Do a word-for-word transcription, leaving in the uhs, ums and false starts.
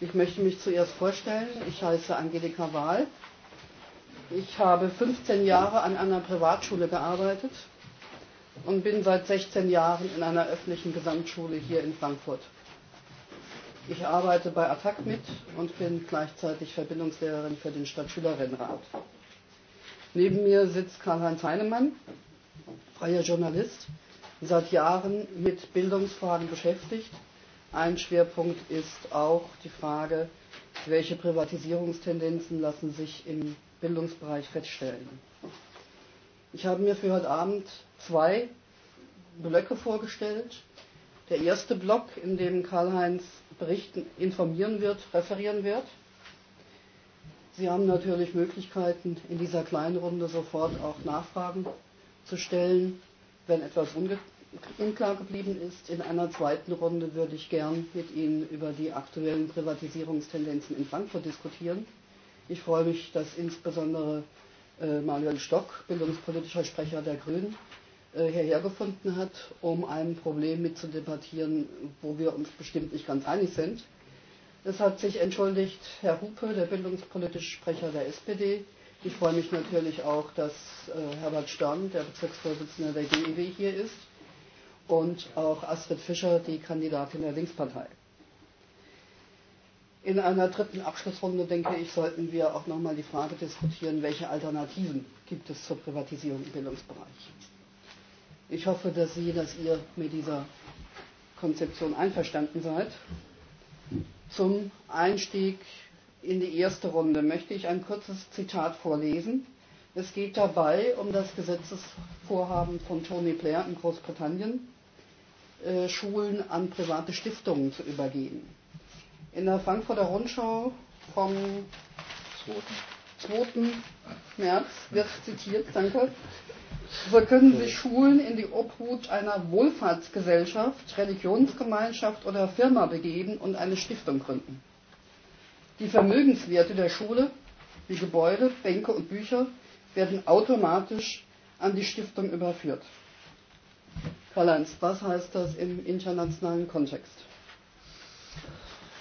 Ich möchte mich zuerst vorstellen. Ich heiße Angelika Wahl. Ich habe fünfzehn Jahre an einer Privatschule gearbeitet und bin seit sechzehn Jahren in einer öffentlichen Gesamtschule hier in Frankfurt. Ich arbeite bei A T T A C mit und bin gleichzeitig Verbindungslehrerin für den Stadtschülerinnenrat. Neben mir sitzt Karl-Heinz Heinemann, freier Journalist, seit Jahren mit Bildungsfragen beschäftigt. Ein Schwerpunkt ist auch die Frage, welche Privatisierungstendenzen lassen sich im Bildungsbereich feststellen. Ich habe mir für heute Abend zwei Blöcke vorgestellt. Der erste Block, in dem Karl-Heinz berichten, informieren wird, referieren wird. Sie haben natürlich Möglichkeiten, in dieser kleinen Runde sofort auch Nachfragen zu stellen, wenn etwas unklar geblieben ist. In einer zweiten Runde würde ich gern mit Ihnen über die aktuellen Privatisierungstendenzen in Frankfurt diskutieren. Ich freue mich, dass insbesondere äh, Manuel Stock, bildungspolitischer Sprecher der Grünen, äh, hierher gefunden hat, um ein Problem mitzudebattieren, wo wir uns bestimmt nicht ganz einig sind. Es hat sich entschuldigt Herr Hupe, der bildungspolitische Sprecher der S P D. Ich freue mich natürlich auch, dass äh, Herbert Stern, der Bezirksvorsitzende der G E W, hier ist und auch Astrid Fischer, die Kandidatin der Linkspartei. In einer dritten Abschlussrunde, denke ich, sollten wir auch nochmal die Frage diskutieren, welche Alternativen gibt es zur Privatisierung im Bildungsbereich. Ich hoffe, dass Sie, dass ihr mit dieser Konzeption einverstanden seid. Zum Einstieg in die erste Runde möchte ich ein kurzes Zitat vorlesen. Es geht dabei um das Gesetzesvorhaben von Tony Blair in Großbritannien, äh, Schulen an private Stiftungen zu übergeben. In der Frankfurter Rundschau vom zweiten März wird zitiert, danke. So können sich Schulen in die Obhut einer Wohlfahrtsgesellschaft, Religionsgemeinschaft oder Firma begeben und eine Stiftung gründen. Die Vermögenswerte der Schule, wie Gebäude, Bänke und Bücher, werden automatisch an die Stiftung überführt. Karl-Heinz, was heißt das im internationalen Kontext?